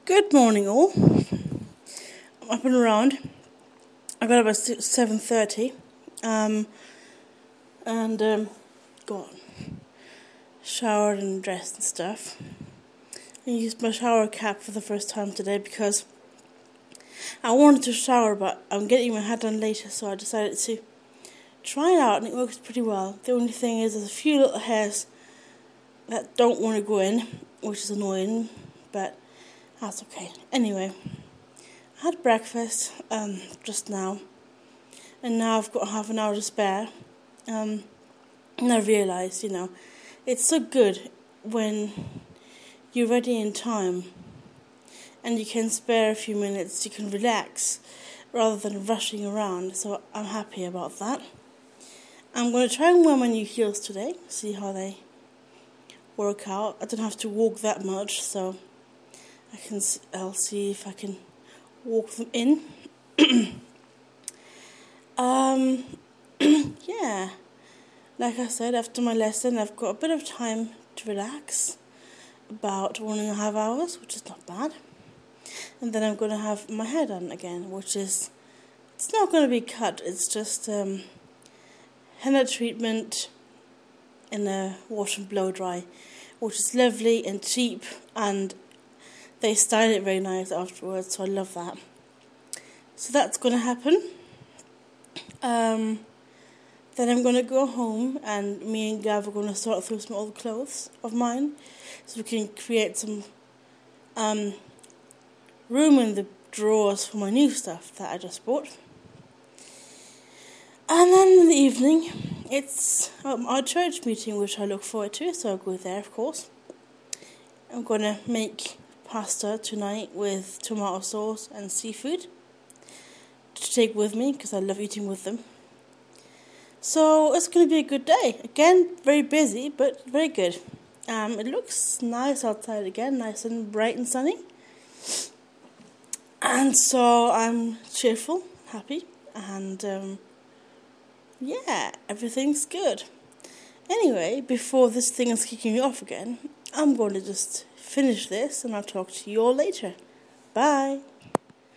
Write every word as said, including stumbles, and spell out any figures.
Good morning, all. I'm up and around. I got up at seven thirty, um, and um, got showered and dressed and stuff. I used my shower cap for the first time today because I wanted to shower, but I'm getting my hair done later, so I decided to try it out, and it works pretty well. The only thing is, there's a few little hairs that don't want to go in, which is annoying, but that's okay. Anyway, I had breakfast um, just now, and now I've got half an hour to spare. Um, and I realised, you know, it's so good when you're ready in time and you can spare a few minutes, you can relax rather than rushing around, so I'm happy about that. I'm going to try and wear my new heels today, see how they work out. I don't have to walk that much, so I can. I'll see if I can walk them in. um, yeah, like I said, after my lesson, I've got a bit of time to relax, about one and a half hours, which is not bad. And then I'm going to have my hair done again, which is, it's not going to be cut, it's just um, henna treatment in a wash and blow dry, which is lovely and cheap, and they style it very nice afterwards, so I love that. So that's going to happen. Um, then I'm going to go home, and me and Gav are going to sort through some old clothes of mine, so we can create some um, room in the drawers for my new stuff that I just bought. And then in the evening, it's um, our church meeting, which I look forward to, so I'll go there, of course. I'm going to make pasta tonight with tomato sauce and seafood to take with me, because I love eating with them. So it's going to be a good day. Again, very busy, but very good. Um, it looks nice outside again, nice and bright and sunny. And so I'm cheerful, happy, and um, yeah, everything's good. Anyway, before this thing is kicking me off again, I'm going to just finish this, and I'll talk to you all later. Bye.